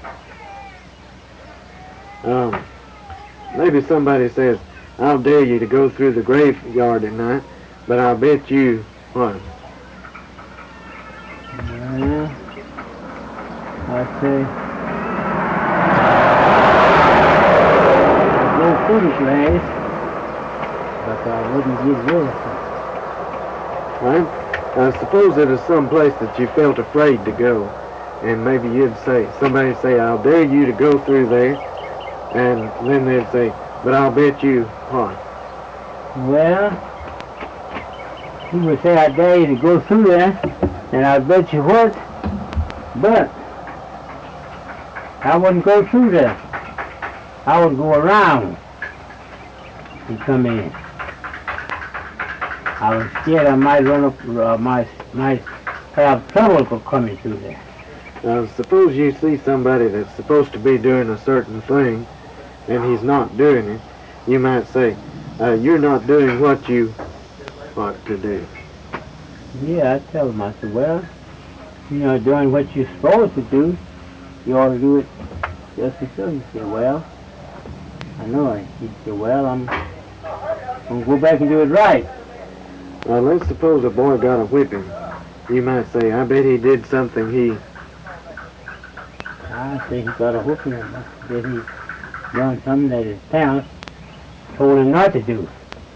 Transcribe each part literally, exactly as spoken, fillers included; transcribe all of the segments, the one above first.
Um, maybe somebody says, I'll dare you to go through the graveyard at night, but I'll bet you, what? Well, I say, I'd go through the grave, but I wouldn't get rid of it. Well, I suppose it is some place that you felt afraid to go, and maybe you'd say, somebody say, I'll dare you to go through there, and then they'd say, but I'll bet you, what? Well, he would say, I dare you to go through there, and I bet you what, but I wouldn't go through there. I would go around and come in. I was scared I might run up, uh, might, might have trouble for coming through there. Now, suppose you see somebody that's supposed to be doing a certain thing, and he's not doing it. You might say, uh, you're not doing what you ought to do. Yeah, I tell him, I said, well, you're not doing what you're supposed to do. You ought to do it just as so. He said, well, I know it. He said, well, I'm going to go back and do it right. Well, let's suppose a boy got a whipping. You might say, I bet he did something he... I say he got a whooping. I bet he done something that his parents told him not to do.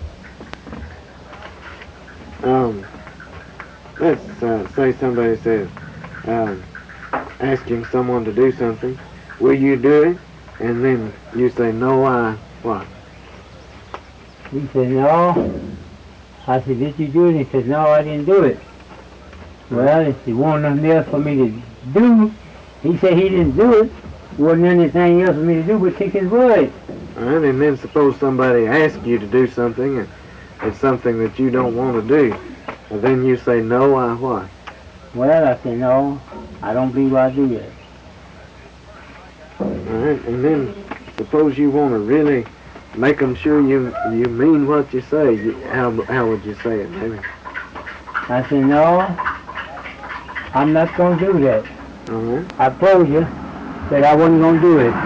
Um, let's uh, say somebody says, um, asking someone to do something, will you do it? And then you say, no, I, what? He said, no. I said, did you do it? He said, no, I didn't do it. Well, if he wanted nothing else for me to do, he said he didn't do it. There wasn't anything else for me to do but take his word. All right, and then suppose somebody asks you to do something, and it's something that you don't want to do. And then you say, no, I what? Well, I said, no, I don't believe I do that. All right, and then suppose you want to really make them sure you you mean what you say. You, how, how would you say it, maybe? I said, no, I'm not going to do that. All right. I told you that I wasn't going to do it.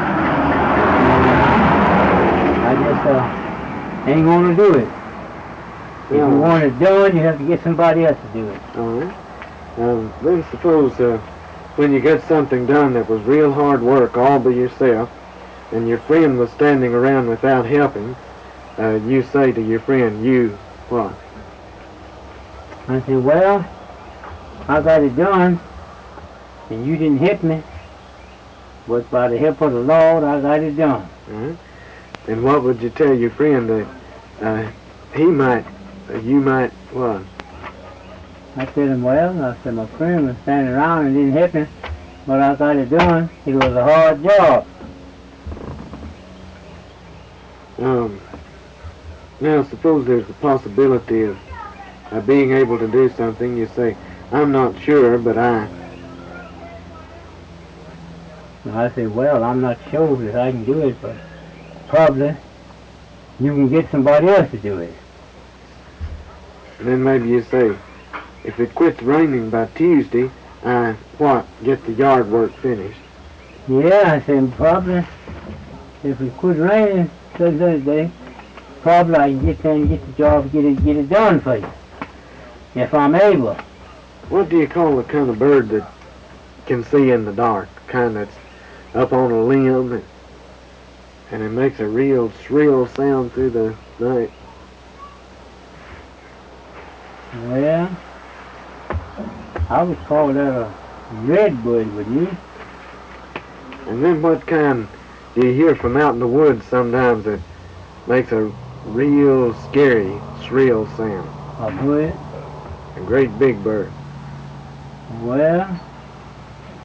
I just uh, ain't going to do it. If you want it done, you have to get somebody else to do it. All right. Um, then suppose uh, when you get something done that was real hard work all by yourself, and your friend was standing around without helping, uh, you say to your friend, you, what? I said, well, I got it done, and you didn't help me, but by the help of the Lord, I got it done. All right. And what would you tell your friend that uh, he might, uh, you might, what? I said, him, well, I said, my friend was standing around and didn't help me, but I got it done. It was a hard job. Um, now, suppose there's the possibility of uh, being able to do something. You say, I'm not sure, but I... And I said, well, I'm not sure that I can do it, but probably you can get somebody else to do it. And then maybe you say, if it quits raining by Tuesday, I, what, get the yard work finished. Yeah, I said, probably if it quit raining Thursday, probably I can get there and get the job, get it, get it done for you, if I'm able. What do you call the kind of bird that can see in the dark? Kind that's up on a limb and, and it makes a real shrill sound through the night. Well, I would call that a redbird, would you? And then what kind do you hear from out in the woods sometimes that makes a real scary, shrill sound? A bird? A great big bird. Well,